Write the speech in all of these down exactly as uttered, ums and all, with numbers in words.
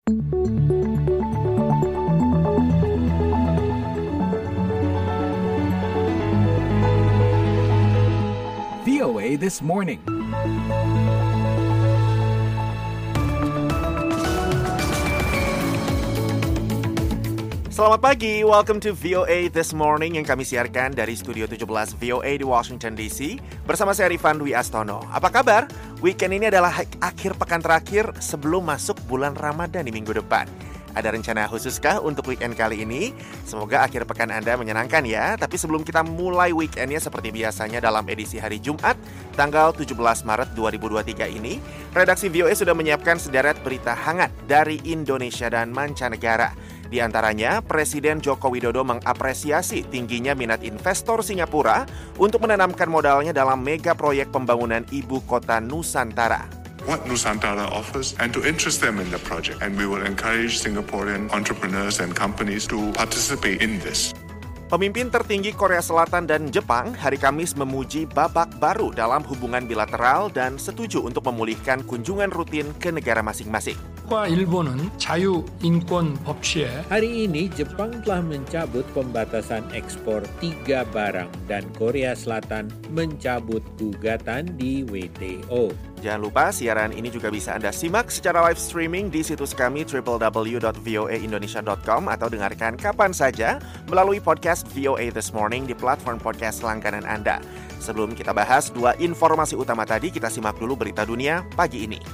V O A This Morning. Selamat pagi, welcome to V O A This Morning yang kami siarkan dari Studio tujuh belas V O A di Washington D C bersama saya Rifan Dwi Astono. Apa kabar? Weekend ini adalah akhir pekan terakhir sebelum masuk bulan Ramadan di minggu depan. Ada rencana khususkah untuk weekend kali ini? Semoga akhir pekan Anda menyenangkan ya. Tapi sebelum kita mulai weekendnya seperti biasanya dalam edisi hari Jumat, tanggal tujuh belas Maret dua ribu dua puluh tiga ini, redaksi V O A sudah menyiapkan sederet berita hangat dari Indonesia dan mancanegara. Di antaranya, Presiden Joko Widodo mengapresiasi tingginya minat investor Singapura untuk menanamkan modalnya dalam mega proyek pembangunan ibu kota Nusantara. What Nusantara offers and to interest them in the project. And we will encourage Singaporean entrepreneurs and companies to participate in this. Pemimpin tertinggi Korea Selatan dan Jepang hari Kamis memuji babak baru dalam hubungan bilateral dan setuju untuk memulihkan kunjungan rutin ke negara masing-masing. 일본은 자유인권 법치에 Hari ini Jepang telah mencabut pembatasan ekspor tiga barang dan Korea Selatan mencabut gugatan di W T O. Jangan lupa siaran ini juga bisa Anda simak secara live streaming di situs kami w w w dot v o a indonesia dot com atau dengarkan kapan saja melalui podcast V O A This Morning di platform podcast langganan Anda. Sebelum kita bahas dua informasi utama tadi, kita simak dulu berita dunia pagi ini.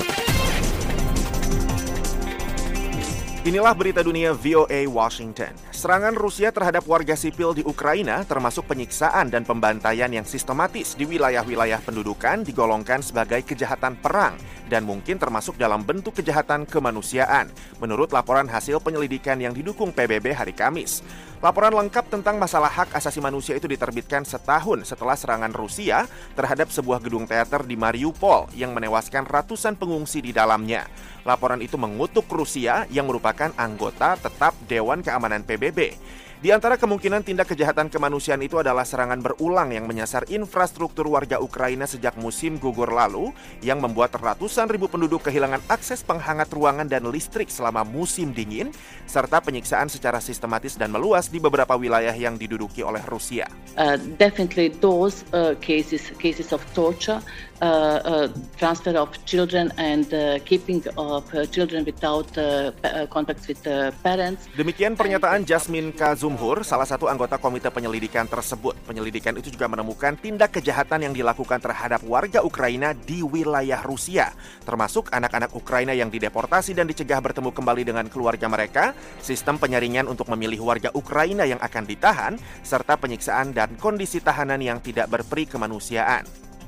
Inilah berita dunia V O A Washington. Serangan Rusia terhadap warga sipil di Ukraina termasuk penyiksaan dan pembantaian yang sistematis di wilayah-wilayah pendudukan digolongkan sebagai kejahatan perang dan mungkin termasuk dalam bentuk kejahatan kemanusiaan, menurut laporan hasil penyelidikan yang didukung P B B hari Kamis. Laporan lengkap tentang masalah hak asasi manusia itu diterbitkan setahun setelah serangan Rusia terhadap sebuah gedung teater di Mariupol yang menewaskan ratusan pengungsi di dalamnya. Laporan itu mengutuk Rusia yang merupakan anggota tetap Dewan Keamanan P B B. Di antara kemungkinan tindak kejahatan kemanusiaan itu adalah serangan berulang yang menyasar infrastruktur warga Ukraina sejak musim gugur lalu yang membuat ratusan ribu penduduk kehilangan akses penghangat ruangan dan listrik selama musim dingin, serta penyiksaan secara sistematis dan meluas di beberapa wilayah yang diduduki oleh Rusia. Uh, definitely those uh, cases cases of torture, uh, uh, transfer of children and uh, keeping of uh, children without uh, contact with uh, parents. Demikian pernyataan Jasmine Kazumhur, salah satu anggota komite penyelidikan tersebut. Penyelidikan itu juga menemukan tindak kejahatan yang dilakukan terhadap warga Ukraina di wilayah Rusia, termasuk anak-anak Ukraina yang dideportasi dan dicegah bertemu kembali dengan keluarga mereka, sistem penyaringan untuk memilih warga Ukraina yang akan ditahan, serta penyiksaan dan kondisi tahanan yang tidak berperi kemanusiaan.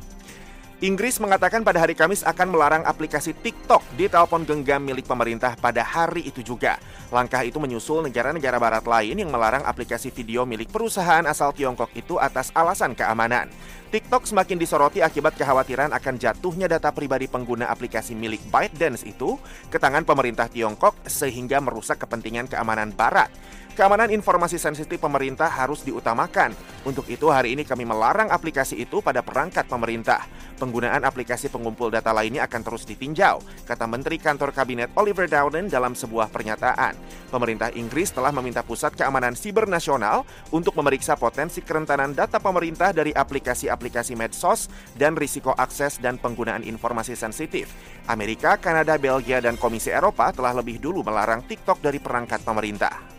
Inggris mengatakan pada hari Kamis akan melarang aplikasi TikTok di telepon genggam milik pemerintah pada hari itu juga. Langkah itu menyusul negara-negara barat lain yang melarang aplikasi video milik perusahaan asal Tiongkok itu atas alasan keamanan. TikTok semakin disoroti akibat kekhawatiran akan jatuhnya data pribadi pengguna aplikasi milik ByteDance itu ke tangan pemerintah Tiongkok sehingga merusak kepentingan keamanan barat. Keamanan informasi sensitif pemerintah harus diutamakan. Untuk itu hari ini kami melarang aplikasi itu pada perangkat pemerintah. Penggunaan aplikasi pengumpul data lainnya akan terus ditinjau, kata Menteri Kantor Kabinet Oliver Dowden dalam sebuah pernyataan. Pemerintah Inggris telah meminta Pusat Keamanan Siber Nasional untuk memeriksa potensi kerentanan data pemerintah dari aplikasi-aplikasi medsos dan risiko akses dan penggunaan informasi sensitif. Amerika, Kanada, Belgia, dan Komisi Eropa telah lebih dulu melarang TikTok dari perangkat pemerintah.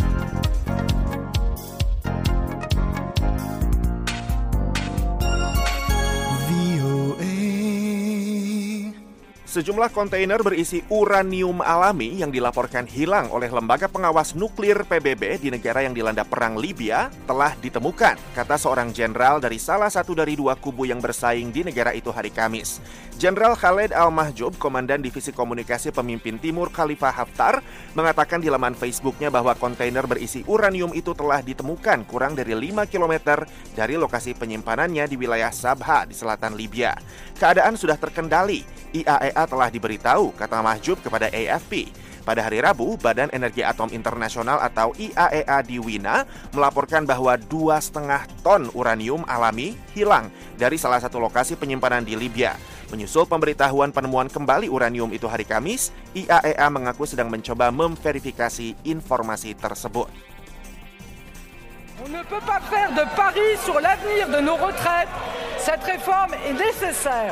Sejumlah kontainer berisi uranium alami yang dilaporkan hilang oleh Lembaga Pengawas Nuklir P B B di negara yang dilanda perang Libya telah ditemukan, kata seorang jenderal dari salah satu dari dua kubu yang bersaing di negara itu hari Kamis. Jenderal Khaled Al-Mahjoub, Komandan Divisi Komunikasi Pemimpin Timur Khalifa Haftar, mengatakan di laman Facebooknya bahwa kontainer berisi uranium itu telah ditemukan kurang dari lima kilometer dari lokasi penyimpanannya di wilayah Sabha di selatan Libya. Keadaan sudah terkendali, I A E A telah diberitahu, kata Mahjoub kepada A F P. Pada hari Rabu, Badan Energi Atom Internasional atau I A E A di Wina melaporkan bahwa dua setengah ton uranium alami hilang dari salah satu lokasi penyimpanan di Libya. Menyusul pemberitahuan penemuan kembali uranium itu hari Kamis, I A E A mengaku sedang mencoba memverifikasi informasi tersebut. On ne peut pas faire de paris sur l'avenir de nos retraites. Cette réforme est nécessaire.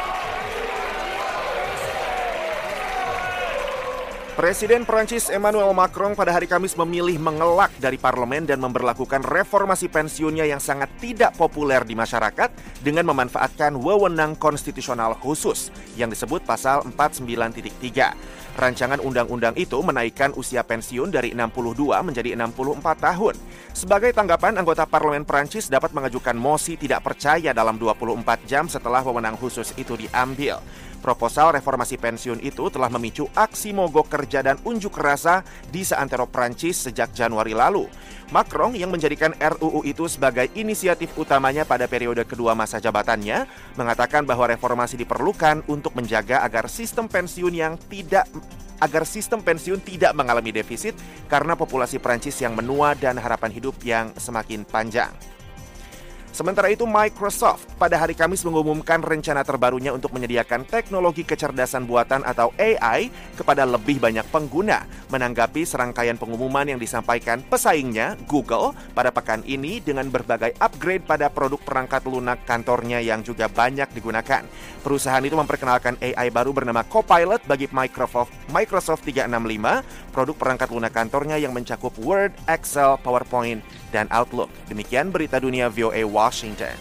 Presiden Prancis Emmanuel Macron pada hari Kamis memilih mengelak dari parlemen dan memberlakukan reformasi pensiunnya yang sangat tidak populer di masyarakat dengan memanfaatkan wewenang konstitusional khusus yang disebut pasal empat puluh sembilan titik tiga. Rancangan undang-undang itu menaikkan usia pensiun dari enam puluh dua menjadi enam puluh empat tahun. Sebagai tanggapan, anggota parlemen Prancis dapat mengajukan mosi tidak percaya dalam dua puluh empat jam setelah wewenang khusus itu diambil. Proposal reformasi pensiun itu telah memicu aksi mogok kerja dan unjuk rasa di seantero Prancis sejak Januari lalu. Macron yang menjadikan R U U itu sebagai inisiatif utamanya pada periode kedua masa jabatannya, mengatakan bahwa reformasi diperlukan untuk menjaga agar sistem pensiun yang tidak agar sistem pensiun tidak mengalami defisit karena populasi Prancis yang menua dan harapan hidup yang semakin panjang. Sementara itu, Microsoft pada hari Kamis mengumumkan rencana terbarunya untuk menyediakan teknologi kecerdasan buatan atau A I kepada lebih banyak pengguna, menanggapi serangkaian pengumuman yang disampaikan pesaingnya, Google, pada pekan ini dengan berbagai upgrade pada produk perangkat lunak kantornya yang juga banyak digunakan. Perusahaan itu memperkenalkan A I baru bernama Copilot bagi Microsoft Microsoft tiga enam lima, produk perangkat lunak kantornya yang mencakup Word, Excel, PowerPoint, dan Outlook. Demikian berita dunia V O A Washington.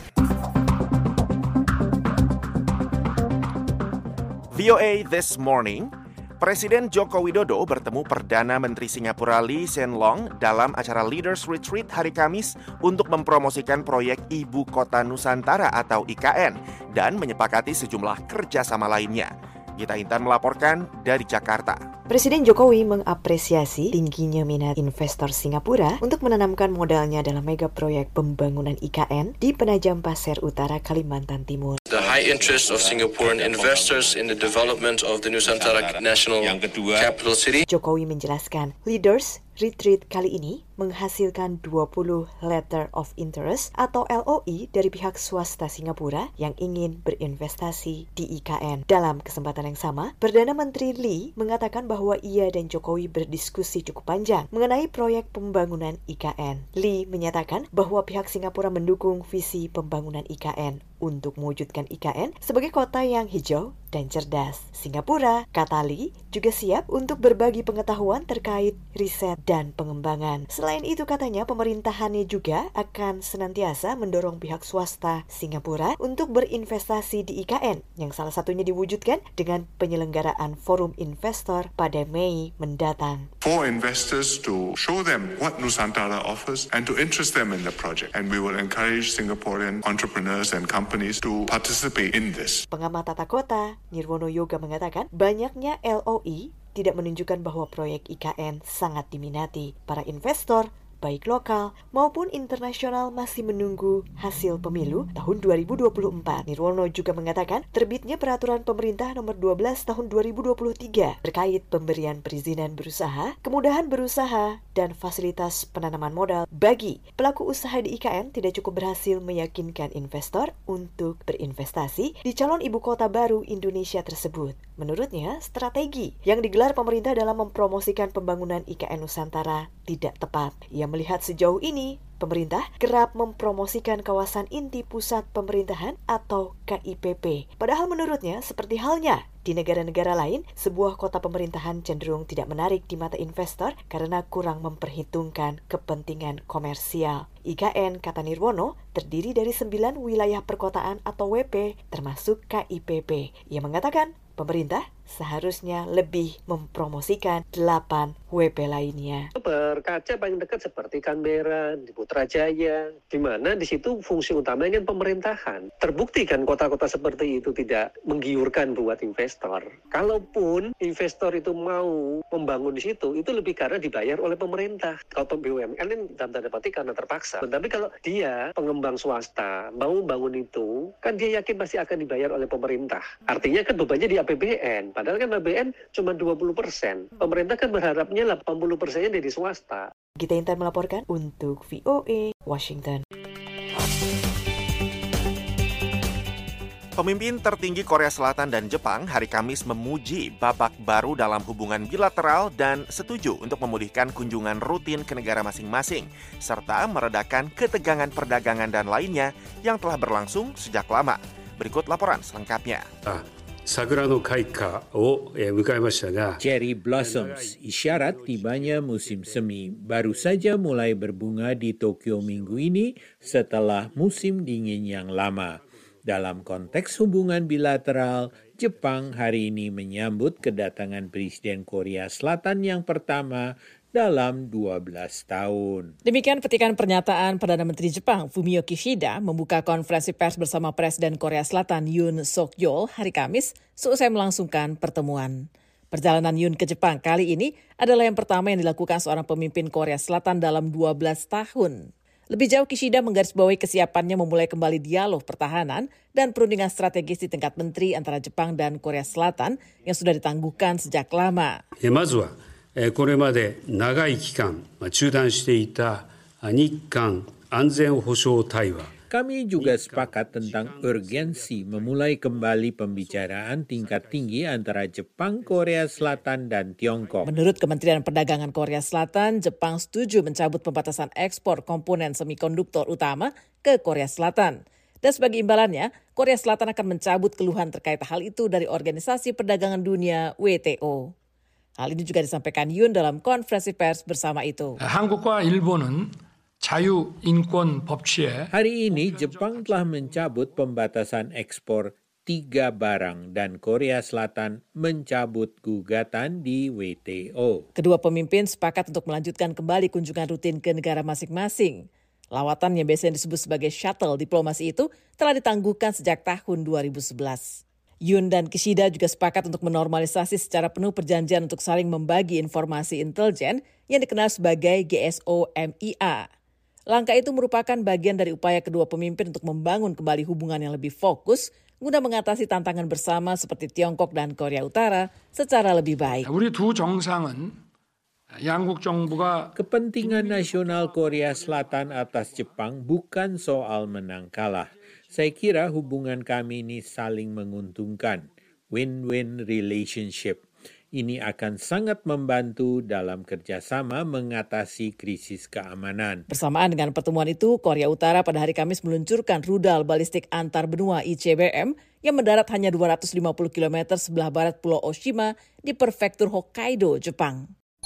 V O A This Morning, Presiden Joko Widodo bertemu Perdana Menteri Singapura Lee Hsien Loong dalam acara Leaders Retreat hari Kamis untuk mempromosikan proyek Ibu Kota Nusantara atau I K N dan menyepakati sejumlah kerjasama lainnya. Gita Intan melaporkan dari Jakarta. Presiden Jokowi mengapresiasi tingginya minat investor Singapura untuk menanamkan modalnya dalam mega proyek pembangunan I K N di Penajam Pasir Utara, Kalimantan Timur. The high interest of Singaporean investors in the development of the Nusantara National Capital City. Jokowi menjelaskan, Leaders Retreat kali ini menghasilkan dua puluh Letter of Interest atau L O I dari pihak swasta Singapura yang ingin berinvestasi di I K N. Dalam kesempatan yang sama, Perdana Menteri Lee mengatakan bahwa ia dan Jokowi berdiskusi cukup panjang mengenai proyek pembangunan I K N. Lee menyatakan bahwa pihak Singapura mendukung visi pembangunan I K N untuk mewujudkan I K N sebagai kota yang hijau dan cerdas. Singapura, kata Lee, juga siap untuk berbagi pengetahuan terkait riset dan pengembangan. Selain itu, katanya pemerintahannya juga akan senantiasa mendorong pihak swasta Singapura untuk berinvestasi di I K N, yang salah satunya diwujudkan dengan penyelenggaraan forum investor pada Mei mendatang. For investors to show them what Nusantara offers and to interest them in the project. And we will encourage Singaporean entrepreneurs and companies to participate in this. Pengamat tata kota Nirwono Yoga mengatakan banyaknya L O I tidak menunjukkan bahwa proyek I K N sangat diminati. Para investor, baik lokal maupun internasional, masih menunggu hasil pemilu tahun dua ribu dua puluh empat. Nirwono juga mengatakan terbitnya peraturan pemerintah nomor dua belas tahun dua ribu dua puluh tiga terkait pemberian perizinan berusaha, kemudahan berusaha, dan fasilitas penanaman modal bagi pelaku usaha di I K N tidak cukup berhasil meyakinkan investor untuk berinvestasi di calon ibu kota baru Indonesia tersebut. Menurutnya, strategi yang digelar pemerintah dalam mempromosikan pembangunan I K N Nusantara tidak tepat. Ia melihat sejauh ini, pemerintah kerap mempromosikan kawasan inti pusat pemerintahan atau K I P P. Padahal menurutnya, seperti halnya di negara-negara lain, sebuah kota pemerintahan cenderung tidak menarik di mata investor karena kurang memperhitungkan kepentingan komersial. I K N, kata Nirwono, terdiri dari sembilan wilayah perkotaan atau W P, termasuk K I P P. Ia mengatakan, pemerintah seharusnya lebih mempromosikan delapan W P lainnya. Berkaca paling dekat seperti Canberra, di Putrajaya, di mana di situ fungsi utamanya kan pemerintahan. Terbukti kan kota-kota seperti itu tidak menggiurkan buat investor. Kalaupun investor itu mau membangun di situ, itu lebih karena dibayar oleh pemerintah. Kalau B U M N ini dalam tanda petik karena terpaksa. Tapi kalau dia pengembang swasta mau membangun itu, kan dia yakin pasti akan dibayar oleh pemerintah. Artinya kan bebannya di A P B N. Padahal kan A P B N cuma dua puluh persen. Pemerintah kan berharapnya delapan puluh persennya dari swasta. Gita Intan melaporkan untuk V O A Washington. Pemimpin tertinggi Korea Selatan dan Jepang hari Kamis memuji babak baru dalam hubungan bilateral dan setuju untuk memulihkan kunjungan rutin ke negara masing-masing, serta meredakan ketegangan perdagangan dan lainnya yang telah berlangsung sejak lama. Berikut laporan selengkapnya. Ah. Cherry blossoms, isyarat tibanya musim semi, baru saja mulai berbunga di Tokyo minggu ini setelah musim dingin yang lama. Dalam konteks hubungan bilateral, Jepang hari ini menyambut kedatangan Presiden Korea Selatan yang pertama dalam dua belas tahun. Demikian petikan pernyataan Perdana Menteri Jepang Fumio Kishida membuka konferensi pers bersama Presiden Korea Selatan Yoon Suk-yeol hari Kamis seusai melangsungkan pertemuan. Perjalanan Yoon ke Jepang kali ini adalah yang pertama yang dilakukan seorang pemimpin Korea Selatan dalam dua belas tahun. Lebih jauh, Kishida menggarisbawahi kesiapannya memulai kembali dialog pertahanan dan perundingan strategis di tingkat menteri antara Jepang dan Korea Selatan yang sudah ditangguhkan sejak lama. まずはこれまで長い期間中断していた日韓安全保障対話 Kami juga sepakat tentang urgensi memulai kembali pembicaraan tingkat tinggi antara Jepang, Korea Selatan, dan Tiongkok. Menurut Kementerian Perdagangan Korea Selatan, Jepang setuju mencabut pembatasan ekspor komponen semikonduktor utama ke Korea Selatan. Dan sebagai imbalannya, Korea Selatan akan mencabut keluhan terkait hal itu dari Organisasi Perdagangan Dunia W T O. Hal ini juga disampaikan Yoon dalam konferensi pers bersama itu. 한국과 일본은 자유 인권 법치에 Hari ini Jepang telah mencabut pembatasan ekspor tiga barang dan Korea Selatan mencabut gugatan di W T O. Kedua pemimpin sepakat untuk melanjutkan kembali kunjungan rutin ke negara masing-masing. Lawatan yang biasanya disebut sebagai shuttle diplomasi itu telah ditangguhkan sejak tahun dua ribu sebelas. Yoon dan Kishida juga sepakat untuk menormalisasi secara penuh perjanjian untuk saling membagi informasi intelijen yang dikenal sebagai G S O M I A. Langkah itu merupakan bagian dari upaya kedua pemimpin untuk membangun kembali hubungan yang lebih fokus guna mengatasi tantangan bersama seperti Tiongkok dan Korea Utara secara lebih baik. 우리 두 정상은 양국 정부가 Kepentingan nasional Korea Selatan atas Jepang bukan soal menang kalah. Saya kira hubungan kami ini saling menguntungkan, win-win relationship. Ini akan sangat membantu dalam kerjasama mengatasi krisis keamanan. Bersamaan dengan pertemuan itu, Korea Utara pada hari Kamis meluncurkan rudal balistik antar benua I C B M yang mendarat hanya dua ratus lima puluh kilometer sebelah barat Pulau Oshima di prefektur Hokkaido, Jepang.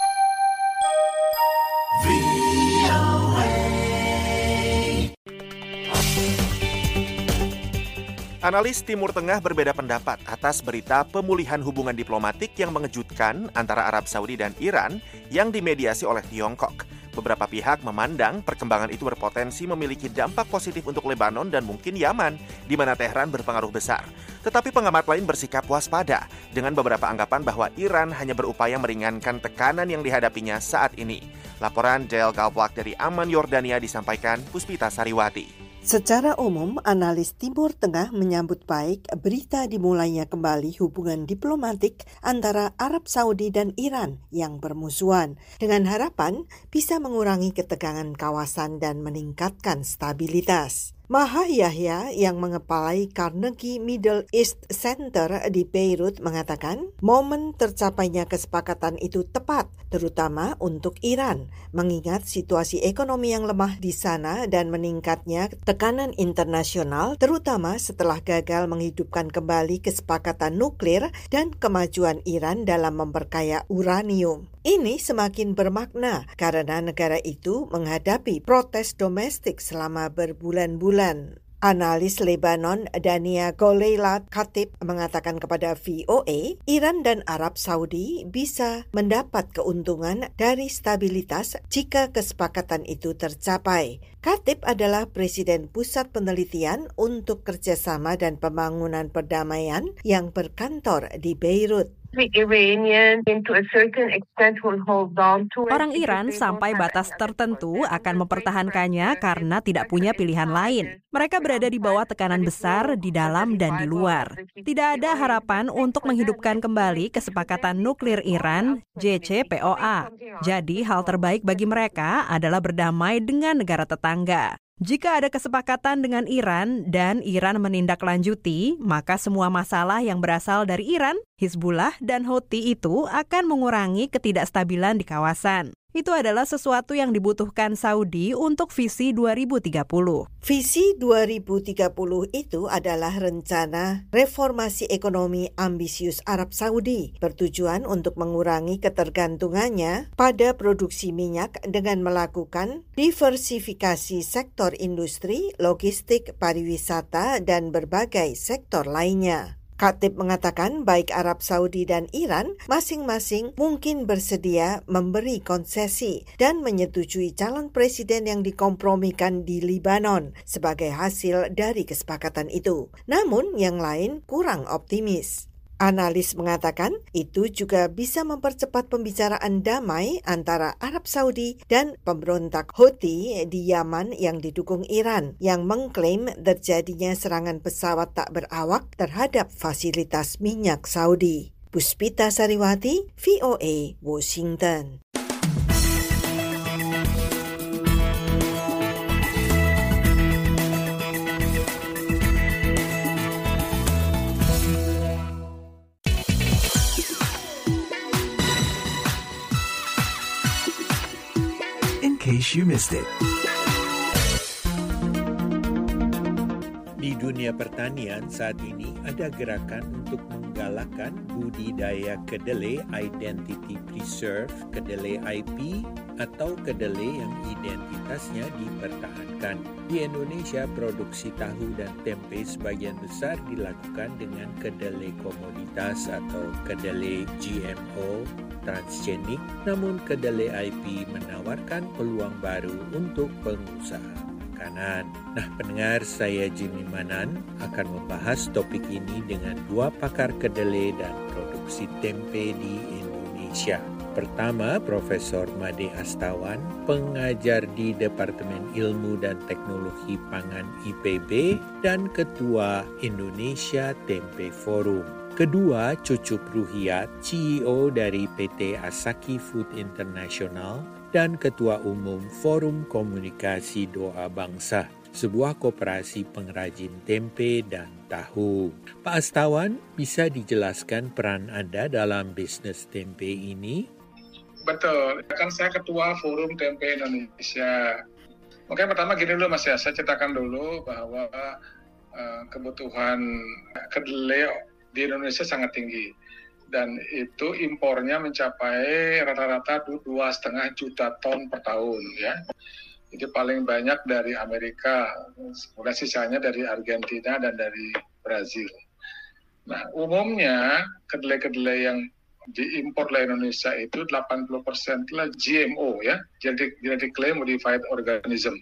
Analis Timur Tengah berbeda pendapat atas berita pemulihan hubungan diplomatik yang mengejutkan antara Arab Saudi dan Iran yang dimediasi oleh Tiongkok. Beberapa pihak memandang perkembangan itu berpotensi memiliki dampak positif untuk Lebanon dan mungkin Yaman, di mana Teheran berpengaruh besar. Tetapi pengamat lain bersikap waspada dengan beberapa anggapan bahwa Iran hanya berupaya meringankan tekanan yang dihadapinya saat ini. Laporan Jael Galplak dari Amman, Yordania disampaikan Puspita Sariwati. Secara umum, analis Timur Tengah menyambut baik berita dimulainya kembali hubungan diplomatik antara Arab Saudi dan Iran yang bermusuhan, dengan harapan bisa mengurangi ketegangan kawasan dan meningkatkan stabilitas. Maha Yahya yang mengepalai Carnegie Middle East Center di Beirut mengatakan momen tercapainya kesepakatan itu tepat, terutama untuk Iran, mengingat situasi ekonomi yang lemah di sana dan meningkatnya tekanan internasional, terutama setelah gagal menghidupkan kembali kesepakatan nuklir dan kemajuan Iran dalam memperkaya uranium. Ini semakin bermakna karena negara itu menghadapi protes domestik selama berbulan-bulan. Analis Lebanon Dania Goleilat Khatib mengatakan kepada V O A, Iran dan Arab Saudi bisa mendapat keuntungan dari stabilitas jika kesepakatan itu tercapai. Khatib adalah Presiden Pusat Penelitian untuk Kerjasama dan Pembangunan Perdamaian yang berkantor di Beirut. Orang Iran sampai batas tertentu akan mempertahankannya karena tidak punya pilihan lain. Mereka berada di bawah tekanan besar di dalam dan di luar. Tidak ada harapan untuk menghidupkan kembali kesepakatan nuklir Iran, J C P O A. Jadi hal terbaik bagi mereka adalah berdamai dengan negara tetangga. Jika ada kesepakatan dengan Iran dan Iran menindaklanjuti, maka semua masalah yang berasal dari Iran, Hizbullah, dan Houthi itu akan mengurangi ketidakstabilan di kawasan. Itu adalah sesuatu yang dibutuhkan Saudi untuk visi dua ribu tiga puluh. Visi dua ribu tiga puluh itu adalah rencana reformasi ekonomi ambisius Arab Saudi, bertujuan untuk mengurangi ketergantungannya pada produksi minyak dengan melakukan diversifikasi sektor industri, logistik, pariwisata, dan berbagai sektor lainnya. Khatib mengatakan baik Arab Saudi dan Iran masing-masing mungkin bersedia memberi konsesi dan menyetujui calon presiden yang dikompromikan di Libanon sebagai hasil dari kesepakatan itu. Namun yang lain kurang optimis. Analis mengatakan itu juga bisa mempercepat pembicaraan damai antara Arab Saudi dan pemberontak Houthi di Yaman yang didukung Iran yang mengklaim terjadinya serangan pesawat tak berawak terhadap fasilitas minyak Saudi. Puspita Sariwati, V O A, Washington. In case you missed it. Di dunia pertanian saat ini ada gerakan untuk menggalakkan budidaya kedelai Identity Preserve, kedelai I P, atau kedelai yang identitasnya dipertahankan. Di Indonesia, produksi tahu dan tempe sebagian besar dilakukan dengan kedelai komoditas atau kedelai G M O transgenik, namun kedelai I P menawarkan peluang baru untuk pengusaha makanan. Nah, pendengar, saya Jimmy Manan akan membahas topik ini dengan dua pakar kedelai dan produksi tempe di Indonesia. Pertama, Profesor Made Astawan, pengajar di Departemen Ilmu dan Teknologi Pangan I P B dan Ketua Indonesia Tempe Forum. Kedua, Cucup Ruhiat, C E O dari P T Asaki Food International dan Ketua Umum Forum Komunikasi Doa Bangsa, sebuah koperasi pengrajin tempe dan tahu. Pak Astawan, bisa dijelaskan peran Anda dalam bisnis tempe ini? Betul, kan saya Ketua Forum Tempe Indonesia. Mungkin pertama gini dulu Mas ya, saya ceritakan dulu bahwa uh, kebutuhan kedelai di Indonesia sangat tinggi dan itu impornya mencapai rata-rata dua koma lima juta ton per tahun ya. Jadi paling banyak dari Amerika, kemudian sisanya dari Argentina dan dari Brazil. Nah, umumnya kedelai-kedelai yang diimpor oleh Indonesia itu delapan puluh persen adalah G M O ya, genetically modified organism,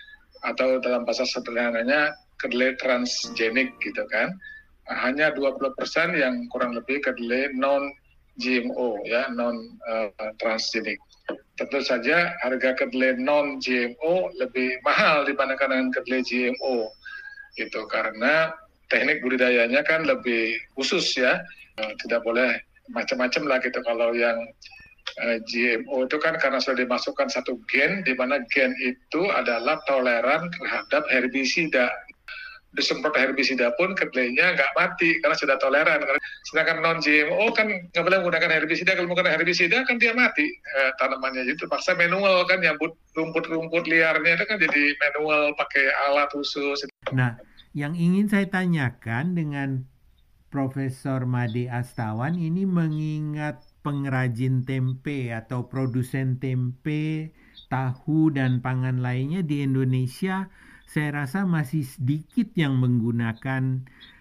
atau dalam bahasa sederhananya kedelai transgenik gitu kan. Hanya dua puluh persen yang kurang lebih kedelai non G M O ya, non uh, transgenik. Tentu saja harga kedelai non G M O lebih mahal dibandingkan dengan kedelai G M O. Itu karena teknik budidayanya kan lebih khusus ya. Uh, tidak boleh macam-macam lah gitu. Kalau yang uh, G M O itu kan karena sudah dimasukkan satu gen, di mana gen itu adalah toleran terhadap herbisida. Disemprot herbisida pun kedelainya nggak mati karena sudah toleran. Sedangkan non G M O kan nggak boleh menggunakan herbisida. Kalau menggunakan herbisida kan dia mati eh, tanamannya. Jadi terpaksa manual kan, nyambut rumput-rumput liarnya itu kan jadi manual pakai alat khusus. Nah, yang ingin saya tanyakan dengan Profesor Made Astawan ini mengingat pengrajin tempe atau produsen tempe, tahu dan pangan lainnya di Indonesia, saya rasa masih sedikit yang menggunakan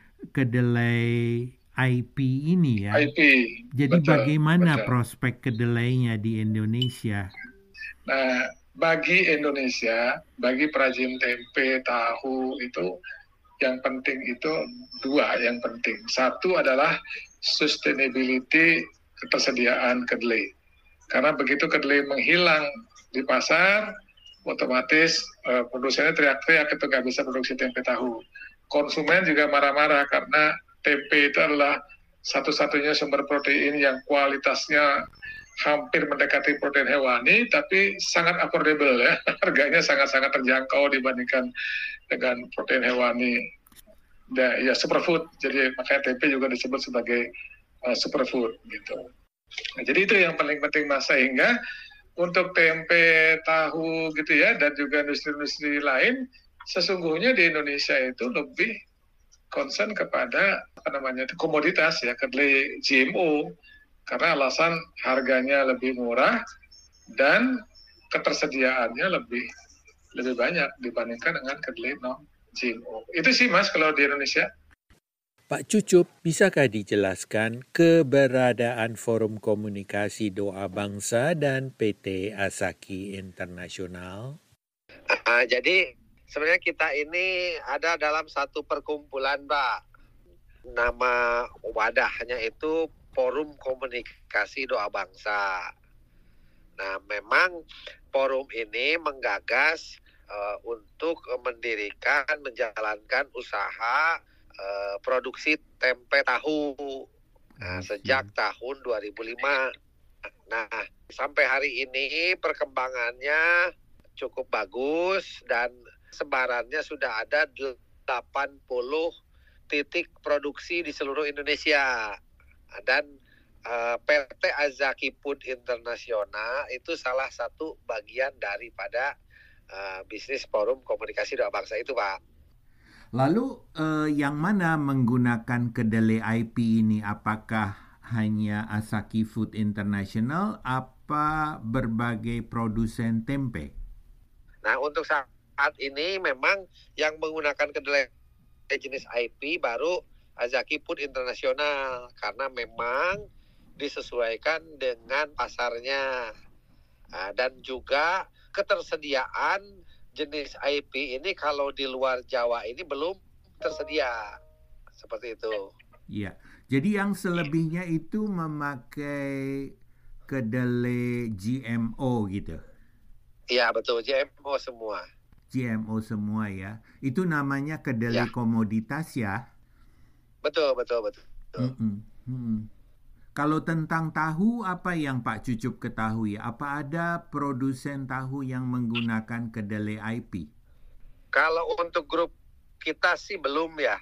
kedelai I P ini ya. I P. Jadi betul, bagaimana betul. prospek kedelainya di Indonesia? Nah, bagi Indonesia, bagi perajin tempe, tahu itu yang penting itu dua yang penting. Satu adalah sustainability ketersediaan kedelai. Karena begitu kedelai menghilang di pasar, otomatis uh, produsennya teriak-teriak itu nggak bisa produksi tempe tahu. Konsumen juga marah-marah karena tempe itu adalah satu-satunya sumber protein yang kualitasnya hampir mendekati protein hewani, tapi sangat affordable ya, harganya sangat-sangat terjangkau dibandingkan dengan protein hewani. Da, ya superfood, jadi makanya tempe juga disebut sebagai uh, superfood gitu. Nah, jadi itu yang paling penting Mas, sehingga untuk tempe, tahu gitu ya, dan juga industri-industri lain, sesungguhnya di Indonesia itu lebih concern kepada apa namanya itu komoditas ya, kedelai G M O, karena alasan harganya lebih murah dan ketersediaannya lebih lebih banyak dibandingkan dengan kedelai non G M O. Itu sih Mas kalau di Indonesia. Pak Cucup, bisakah dijelaskan keberadaan Forum Komunikasi Doa Bangsa dan P T Asaki Internasional? Uh, jadi sebenarnya kita ini ada dalam satu perkumpulan, Pak. Nama wadahnya itu Forum Komunikasi Doa Bangsa. Nah, memang forum ini menggagas uh, untuk mendirikan, menjalankan usaha uh, produksi tempe tahu nah, sejak tahun dua ribu lima. Nah, sampai hari ini perkembangannya cukup bagus dan sebarannya sudah ada delapan puluh titik produksi di seluruh Indonesia. Dan uh, P T Azaki Food Internasional itu salah satu bagian daripada uh, bisnis Forum Komunikasi Doa Bangsa itu, Pak. Lalu uh, yang mana menggunakan kedelai I P ini? Apakah hanya Asaki Food International apa berbagai produsen tempe? Nah, untuk saat ini memang yang menggunakan kedelai jenis I P baru Azaki Food Internasional karena memang disesuaikan dengan pasarnya. Nah, dan juga ketersediaan jenis I P ini kalau di luar Jawa ini belum tersedia. Seperti itu. Iya. Jadi yang selebihnya itu memakai kedelai G M O gitu. Iya, betul, G M O semua. G M O semua ya. Itu namanya kedelai ya. Komoditas ya. Betul, betul, betul. Mm-mm. Mm-mm. Kalau tentang tahu, apa yang Pak Cucup ketahui? Apa ada produsen tahu yang menggunakan kedelai I P? Kalau untuk grup kita sih belum ya.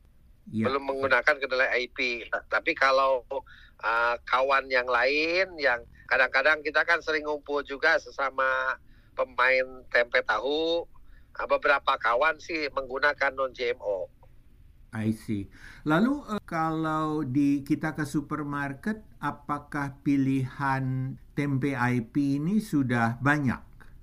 Ya. Belum menggunakan kedelai I P. Tapi kalau uh, kawan yang lain, yang kadang-kadang kita kan sering ngumpul juga sesama pemain tempe tahu, beberapa kawan sih menggunakan non-G M O. I see. Lalu uh, kalau di kita ke supermarket, apakah pilihan tempe I P ini sudah banyak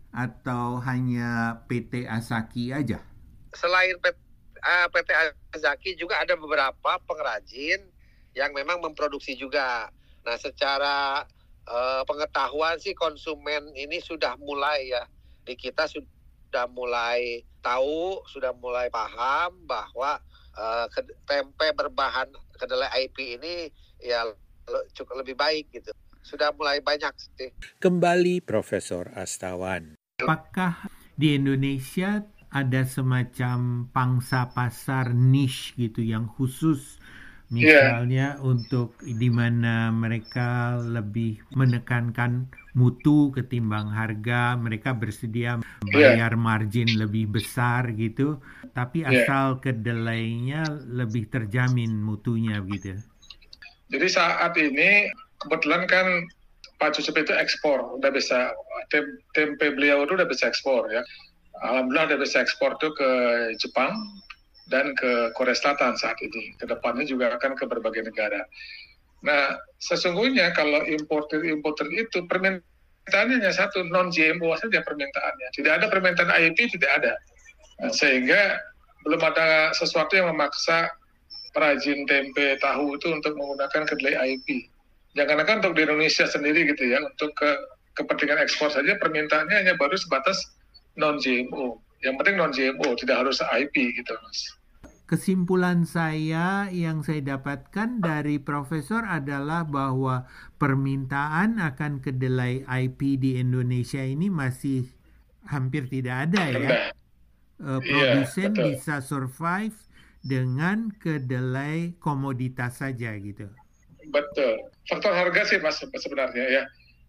atau hanya P T Asaki aja? Selain P T, uh, P T Asaki juga ada beberapa pengrajin yang memang memproduksi juga. Nah, secara uh, pengetahuan sih konsumen ini sudah mulai ya, di kita sudah mulai tahu, sudah mulai paham bahwa Uh, tempe berbahan kedelai I P ini ya cukup lebih baik gitu. Sudah mulai banyak sih. Kembali Profesor Astawan. Apakah di Indonesia ada semacam pangsa pasar niche gitu yang khusus misalnya yeah. untuk di mana mereka lebih menekankan mutu ketimbang harga, mereka bersedia bayar yeah. margin lebih besar gitu, tapi yeah. asal kedelainya lebih terjamin mutunya gitu. Jadi saat ini kebetulan kan Pak Cucup itu ekspor, udah bisa tempe beliau itu udah bisa ekspor ya. Alhamdulillah udah bisa ekspor tuh ke Jepang dan ke Korea Selatan saat ini. Kedepannya juga akan ke berbagai negara. Nah, sesungguhnya kalau importer-importer itu permintaannya hanya satu, non-G M O saja permintaannya. Tidak ada permintaan I P, tidak ada. Nah, sehingga belum ada sesuatu yang memaksa perajin tempe tahu itu untuk menggunakan kedelai I P. Jangankan untuk di Indonesia sendiri gitu ya, untuk ke kepentingan ekspor saja permintaannya hanya baru sebatas non-G M O. Yang penting non-G M O, tidak harus I P gitu, Mas. Kesimpulan saya yang saya dapatkan dari Profesor adalah bahwa permintaan akan kedelai I P di Indonesia ini masih hampir tidak ada ya. Uh, produsen yeah, bisa survive dengan kedelai komoditas saja gitu. Betul. Faktor harga sih Mas sebenarnya ya.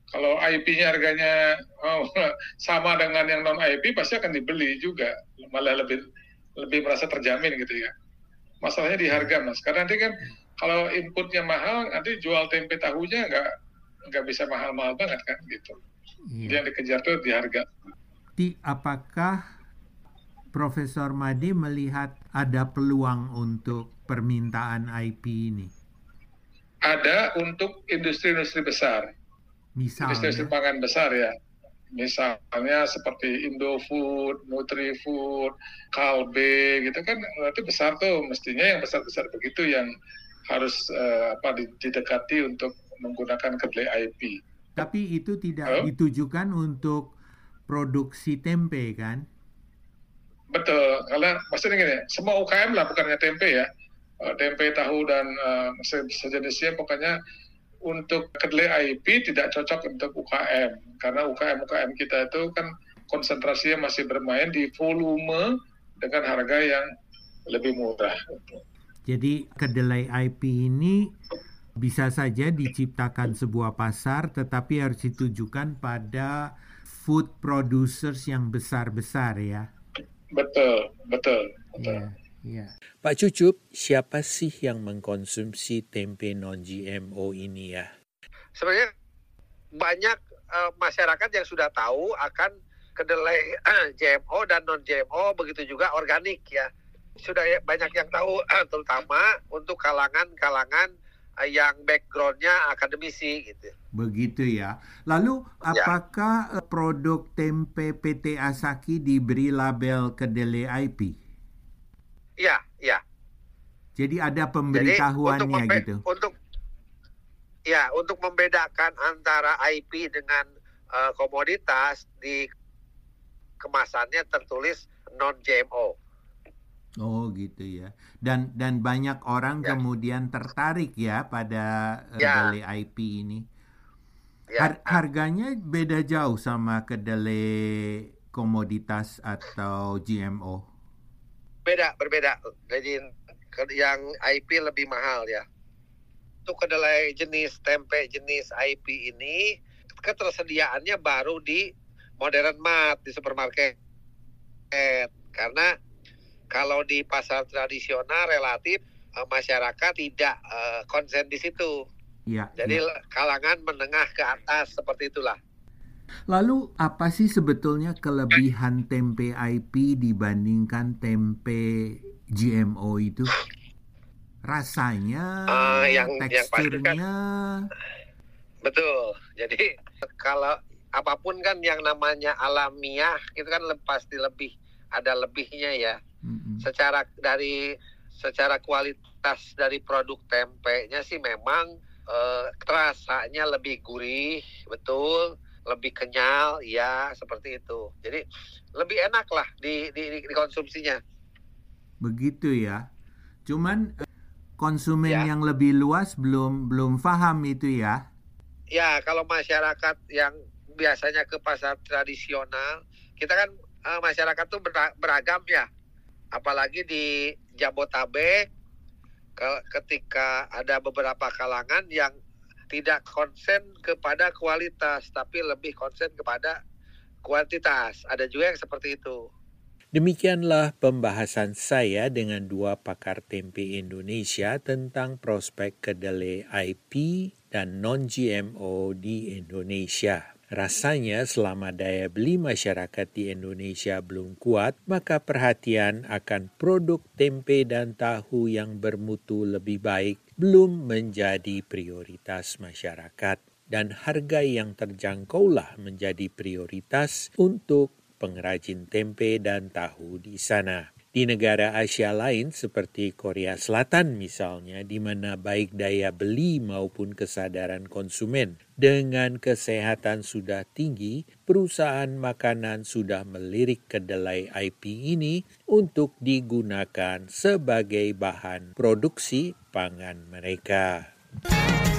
Kalau I P-nya harganya oh, sama dengan yang non I P, pasti akan dibeli juga, malah lebih lebih merasa terjamin gitu ya. Masalahnya di harga, Mas. Karena nanti kan kalau inputnya mahal, nanti jual tempe tahunya nggak nggak bisa mahal-mahal banget kan gitu. Iya. Yang dikejar tuh di harga. Di apakah Profesor Made melihat ada peluang untuk permintaan I P ini? Ada untuk industri-industri besar. Misalnya? Industri pangan besar ya. Misalnya seperti Indofood, Nutrifood, Kalbe gitu kan, itu besar tuh, mestinya yang besar-besar begitu yang harus uh, apa didekati untuk menggunakan kedelai I P. Tapi itu tidak oh? ditujukan untuk produksi tempe kan? Betul, karena maksudnya gini, semua U K M lah, bukannya tempe ya, uh, tempe, tahu dan uh, sejenisnya, pokoknya untuk kedelai I P tidak cocok untuk U K M, karena U K M-U K M kita itu kan konsentrasinya masih bermain di volume dengan harga yang lebih murah. Jadi kedelai I P ini bisa saja diciptakan sebuah pasar, tetapi harus ditujukan pada food producers yang besar-besar ya? Betul, betul. betul. Yeah. Ya. Pak Cucup, siapa sih yang mengkonsumsi tempe non-G M O ini ya? Sebenarnya banyak uh, masyarakat yang sudah tahu akan kedelai uh, G M O dan non-G M O, begitu juga organik ya. Sudah ya, banyak yang tahu, uh, terutama untuk kalangan-kalangan uh, yang background-nya akademisi gitu. Begitu ya. Lalu apakah ya. produk tempe P T Asaki diberi label kedelai I P? Iya, iya. Jadi ada pemberitahuannya Jadi, untuk membe- gitu. Untuk ya, untuk membedakan antara I P dengan uh, komoditas, di kemasannya tertulis non-G M O. Oh, gitu ya. Dan dan banyak orang ya. kemudian tertarik ya pada uh, ya. kedelai I P ini. Ya. Har- harganya beda jauh sama kedelai komoditas atau G M O. Beda, berbeda. Jadi yang I P lebih mahal ya. Untuk kedelai jenis tempe jenis I P ini, ketersediaannya baru di Modern Mart, di supermarket. Karena kalau di pasar tradisional relatif uh, masyarakat tidak uh, konsen di situ. Ya, Jadi ya. kalangan menengah ke atas, seperti itulah. Lalu apa sih sebetulnya kelebihan tempe I P dibandingkan tempe G M O itu? Rasanya, uh, yang, teksturnya? Yang betul. Jadi kalau apapun kan yang namanya alamiah itu kan pasti lebih ada lebihnya ya. Mm-hmm. Secara dari secara kualitas dari produk tempenya sih memang uh, rasanya lebih gurih, betul. Lebih kenyal, ya seperti itu. Jadi lebih enak lah di, di, di, di konsumsinya. Begitu ya. Cuman konsumen ya. yang lebih luas belum belum paham itu ya. Ya, kalau masyarakat yang biasanya ke pasar tradisional, kita kan uh, masyarakat tuh beragam ya. Apalagi di Jabotabek, ke- ketika ada beberapa kalangan yang tidak konsen kepada kualitas, tapi lebih konsen kepada kuantitas. Ada juga yang seperti itu. Demikianlah pembahasan saya dengan dua pakar tempe Indonesia tentang prospek kedelai I P dan non-G M O di Indonesia. Rasanya selama daya beli masyarakat di Indonesia belum kuat, maka perhatian akan produk tempe dan tahu yang bermutu lebih baik belum menjadi prioritas masyarakat. Dan harga yang terjangkaulah menjadi prioritas untuk pengrajin tempe dan tahu di sana. Di negara Asia lain seperti Korea Selatan misalnya, di mana baik daya beli maupun kesadaran konsumen dengan kesehatan sudah tinggi, perusahaan makanan sudah melirik kedelai I P ini untuk digunakan sebagai bahan produksi pangan mereka.